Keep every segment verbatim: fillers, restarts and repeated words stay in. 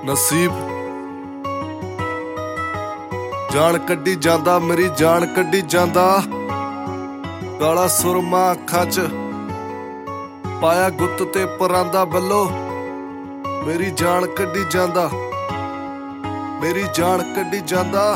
नसीब जान कड्डी जांदा, मेरी जान कड्डी जांदा। काला सुरमा अखां च पाया गुत्त ते परांदा बल्लो, मेरी जान कड्डी जांदा, मेरी जान कड्डी जांदा।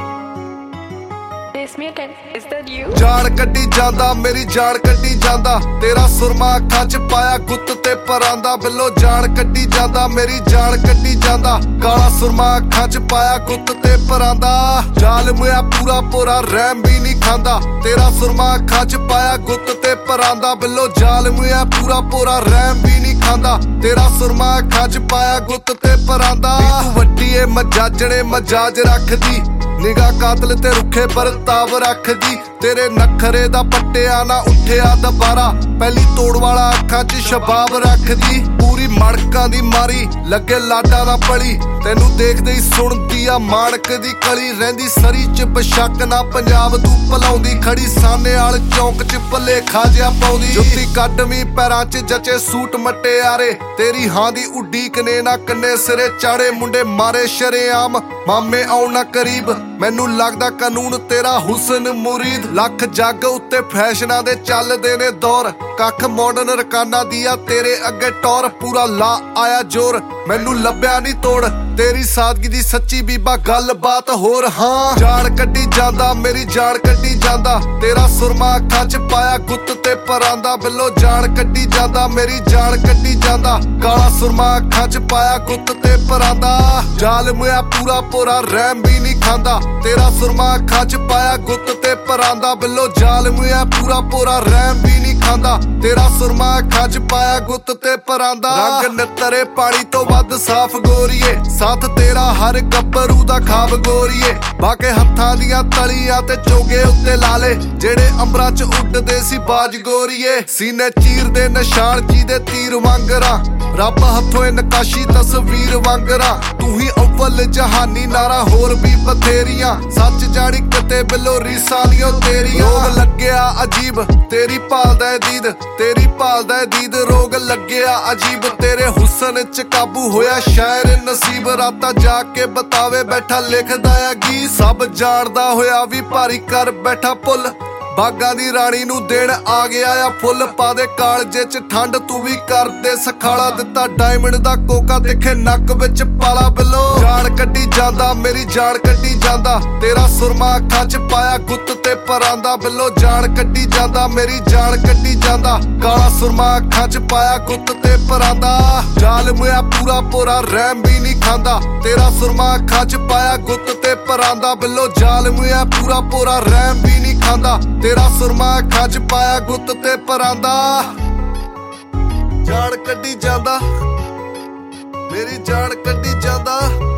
Is that you? जान कड्डी जांदा, मेरी जान कड्डी जांदा। तेरा सुरमा अखां च पाया गुत्त ते परांदा बिल्लो, जान कड्डी जांदा, मेरी जान कड्डी जांदा। काला सुरमा अखां च पाया गुत्त ते परांदा। जालिम आ पूरा पूरा रहम भी नहीं खांदा। तेरा सुरमा अखां च पाया गुत्त ते परांदा बिल्लो, जालिम आ पूरा पूरा रहम भी नहीं खांदा। तेरा सुरमा अखां च पाया गुत्त ते परांदा। तू वड्डी ए मजाजणे मजाज रखदी, निगाह कातल ते रुखे बरताव रखदी। तेरे नखरे दा पट्टिया ना उठिया दोबारा, पहली तोड़ वाला अखां च शबाब रखदी। पूरी मड़कां दी मारी लगे लाडा ना पली, तैनू देखदे ही सुणदी आ माणक दी कली। रहिंदी सरी च बशक ना पंजाब तू भलाउंदी, खड़ी साने वाल चौंक च भलेखा जिहा पाउंदी। जुत्ती कड्डवीं पैरां च जचे सूट मटियारे, तेरी हां दी उडीक ने ना कन्ने सिरे चाड़े। मुंडे मारे शरेआम मामे आउण ना करीब, मैनू लगदा कानून तेरा हुसन मुरीद। लख जग उत्ते फैशनां दे चलदे ने दौर, कख मॉडर्न रकाना दिया तेरे अगे टौर। पूरा ला आया जोर, मैनू लभ्या नहीं तोड़, तेरी सादगी दी सच्ची बीबा गल बात होर। हाँ जान कड्डी जांदा, मेरी जान कड्डी जांदा। तेरा सुरमा अखां च पाया गुत्त ते परांदा बिल्लो, जान कड्डी जांदा, मेरी जान कड्डी जांदा। काला सुरमा अखां च पाया गुत्त ते परांदा। जालिम आ पूरा पूरा रहम भी नहीं खांदा। तेरा सुरमा अखां च पाया गुत्त ते परांदा बिल्लो, जालिम आ पूरा पूरा रहम भी नहीं खांदा। तेरा सुरमा अखां च पाया गुत्त ते परांदा। रंग नितरे पानी तो वध साफ गोरीए, साथ तेरा हर गब्बरू दा खाब गोरीए। बाके हत्थां दियां तलियां ते चोगे उत्ते लाले, जेड़े अंबरां च उड्डदे सी बाज गोरीए। सीने चीर दे निशान जीदे तीर वांगरा, रब हथों नकाशी तस्वीर वांगरा। तू ही अव्वल जहानी नारा होर भी बथेरियां, सच जानी किते बिल्लो रीसां नियो तेरियां। रोग लग्या अजीब तेरी भालदा ऐ दीद, तेरी भालदा ऐ दीद। रोग लग्या अजीब तेरे हुसन च काबू होया शायर नसीब। राता जाके बतावे बैठा लिखदा ऐ गीत, सब जानदा होया भी भारी कर बैठा पुल। बागां दी रानी नू देण आ गया आ फुੱਲ, पा दे कालजे च ठंड तू भी कर दे सखाला। दिता डायमंड दा कोका दिखे नक विच पाला बिल्लो, जान कड्डी जांदा, मेरी जान कड्डी जांदा। तेरा सुरमा अखां च पाया गुत्त ते परांदा बिल्लो, जान कड्डी जांदा, मेरी जान कड्डी जांदा। काला सुरमा अखां च पाया गुत्त ते परांदा। जालिम आ पूरा पूरा रहम भी नहीं खांदा। तेरा सुरमा अखां च पाया गुत्त ते परांदा बिल्लो, जालिम आ पूरा पूरा रहम भी नहीं खांदा। तेरा सुरमा अखां च पाया गुत्त ते परांदा। जान कड्डी जांदा, मेरी जान कड्डी जांदा।